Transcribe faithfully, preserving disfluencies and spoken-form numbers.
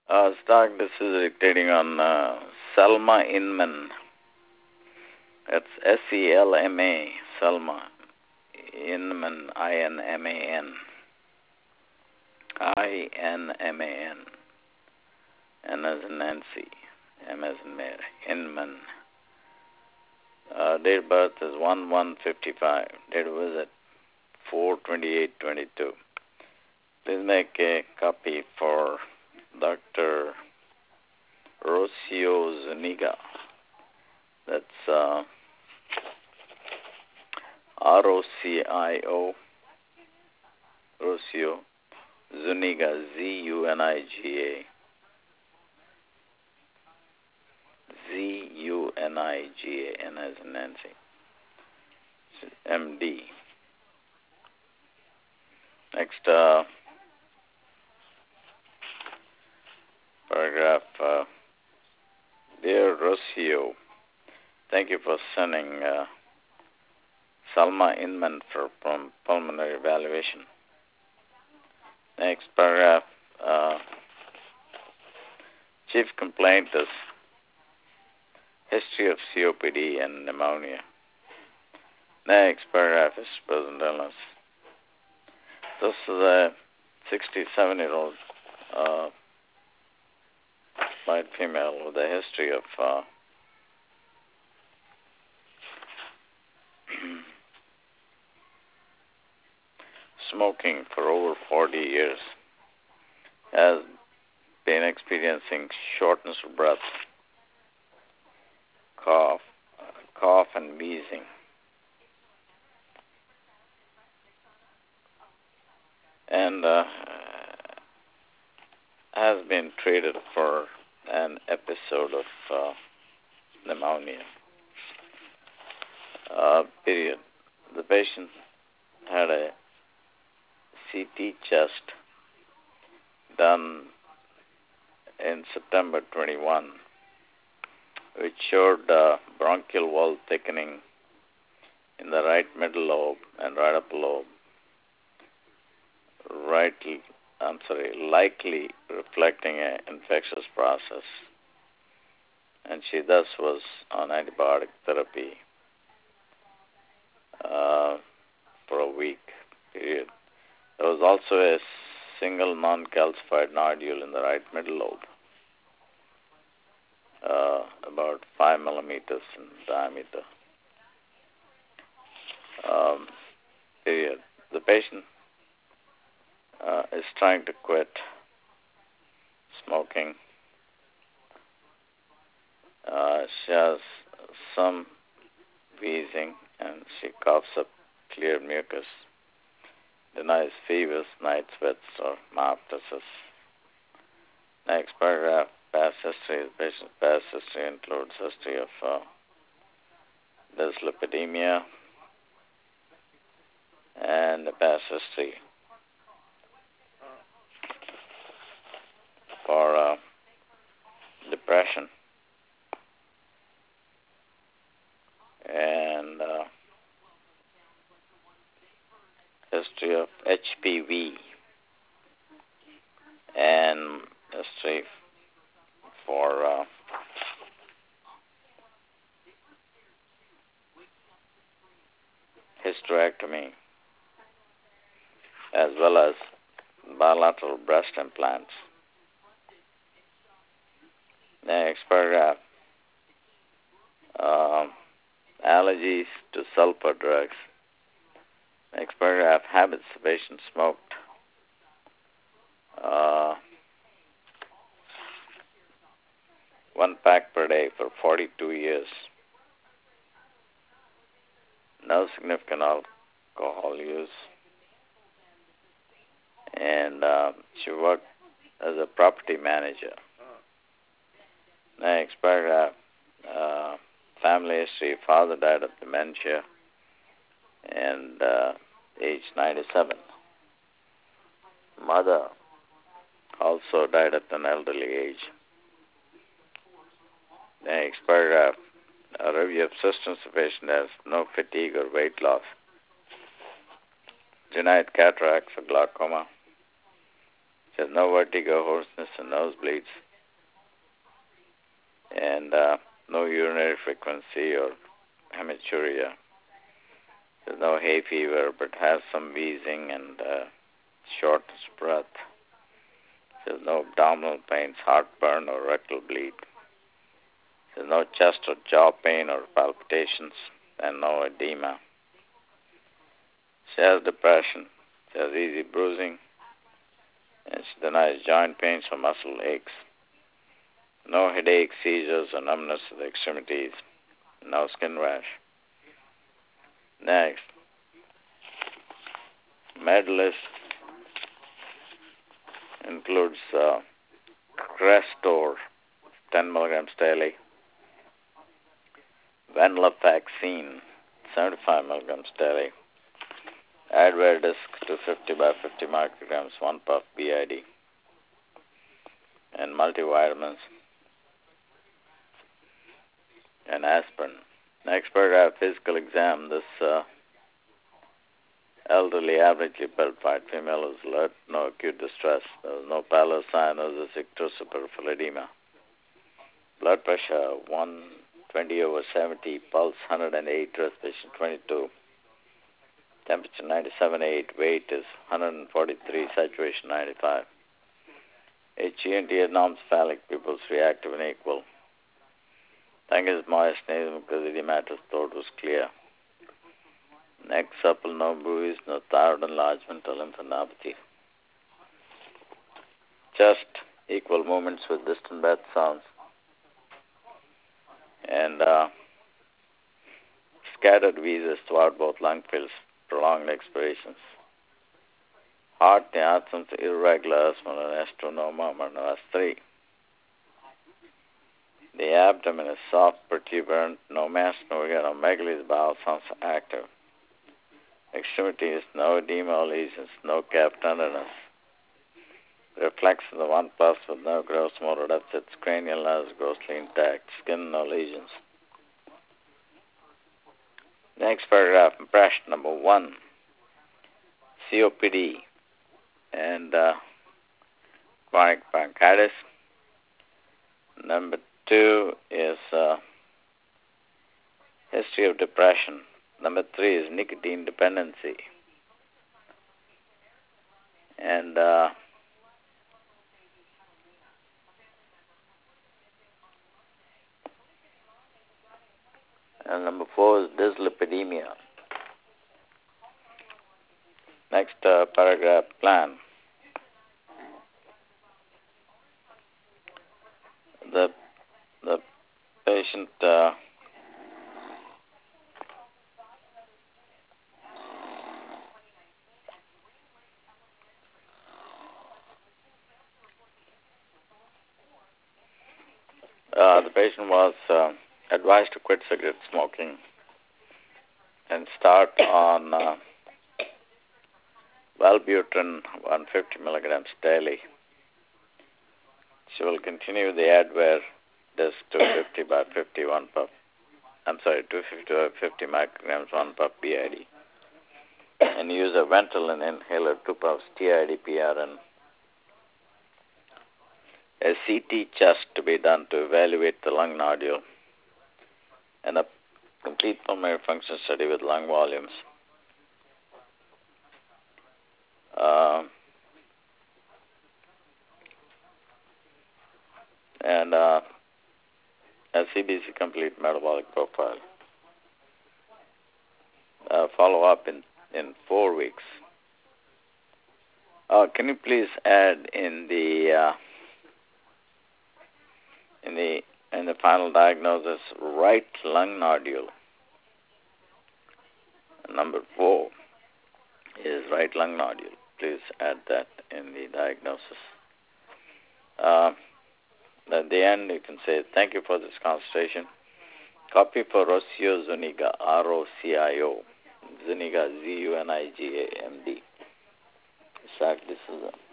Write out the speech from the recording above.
Uh, Stark, this is dictating on uh, Selma Inman. That's S E L M A, Selma Inman, I N M A N. I N M A N. N as in Nancy, M as in Mary, Inman. Uh, date of birth is one one fifty-five. Date of visit four twenty-eight twenty-two. Please make a copy for Doctor Rocio Zuniga. That's uh, R O C I O, Rocio Zuniga, Z U N I G A. Z U N I G A, N as in Nancy. M D. Next uh, paragraph. Uh, Dear Rocio, thank you for sending uh, Salma Inman for pul- pulmonary evaluation. Next paragraph. Uh, chief complaint is history of C O P D and pneumonia. Next paragraph is present illness. This is a sixty-seven-year-old uh, white female with a history of uh, smoking for over forty years. Has been experiencing shortness of breath, cough, uh, cough and wheezing. And uh, has been treated for an episode of uh, pneumonia. Uh, period. The patient had a C T chest done in September twenty-one, which showed uh, bronchial wall thickening in the right middle lobe and right upper lobe, right, I'm sorry, likely reflecting an infectious process. And she thus was on antibiotic therapy uh, for a week period. There was also a single non-calcified nodule in the right middle lobe, uh, about five millimeters in diameter. Um, period. The patient uh, is trying to quit smoking. Uh, she has some wheezing and she coughs up clear mucus. Denies fevers, night sweats, or myoptosis. Next paragraph, past history. The patient's past history includes history of uh, dyslipidemia and the past history for uh, depression and uh, history of H P V and history for uh, hysterectomy as well as bilateral breast implants. Next paragraph, um, allergies to sulfur drugs. Next paragraph, habits. The patient smoked uh, one pack per day for forty-two years. No significant alcohol use. And uh, she worked as a property manager. Next paragraph, uh, family history. Father died of dementia and uh, age ninety-seven. Mother also died at an elderly age. Next paragraph, a review of systems. The patient has no fatigue or weight loss. Denied cataracts or glaucoma. There's no vertigo, hoarseness, and nosebleeds, and uh, no urinary frequency or hematuria. There's no hay fever, but has some wheezing and uh, shortness of breath. There's no abdominal pains, heartburn, or rectal bleed. There's no chest or jaw pain or palpitations, and no edema. She has depression. She has easy bruising, and she denies joint pains or muscle aches. No headache, seizures, or numbness of the extremities. No skin rash. Next, med list includes uh, Crestor, ten milligrams daily, Venlafaxine, seventy-five milligrams daily, Advair Disc two fifty by fifty micrograms, one puff B I D, and multivitamins, and aspirin. Next paragraph, physical exam. This uh, elderly, averagely built white female is alert, no acute distress. There was no pallor, cyanosis, ictus, or peripheral edema. Blood pressure one twenty over seventy, pulse one hundred eight, respiration twenty-two, temperature ninety-seven point eight, weight is one hundred forty-three, saturation ninety-five. H G and T norms, phallic pupils reactive and equal. Tongue is moist, nasal mucous edematous, throat was clear. Neck supple, no bruise, no thyroid enlargement or lymphadenopathy. Chest, equal movements with distant breath sounds. And uh, scattered wheezes throughout both lung fills, prolonged expirations. Heart, the absence of irregular asthma, and S two, no murmur, no S three. The abdomen is soft, protuberant, no mass, no megaly, the bowel sounds active. Extremities, no edema or lesions, no calf tenderness. Reflex of the one pulse with no gross motor deficits, cranial nerves grossly intact, skin no lesions. Next paragraph, impression number one, C O P D and uh, chronic bronchitis. Number two is uh, history of depression. Number three is nicotine dependency. And uh, and number four is dyslipidemia. Next uh, paragraph, plan. The the patient uh, uh, the patient was uh, advised to quit cigarette smoking and start on uh, Wellbutrin one hundred fifty milligrams daily. She will continue the Advair Disc two fifty by fifty, one puff. I'm sorry, two fifty by fifty micrograms, one puff B I D. And use a Ventolin inhaler, two puffs T I D P R N. A C T chest to be done to evaluate the lung nodule. And a complete pulmonary function study with lung volumes. Uh, and uh, a C B C complete metabolic profile. Uh, follow up in, in four weeks. Uh, can you please add in the uh, in the in the final diagnosis right lung nodule? Number four is right lung nodule. Please add that in the diagnosis. Uh, at the end, you can say, thank you for this consultation. Copy for Rocio Zuniga, R O C I O. Zuniga, Z U N I G A M D. Isaac D'Souza.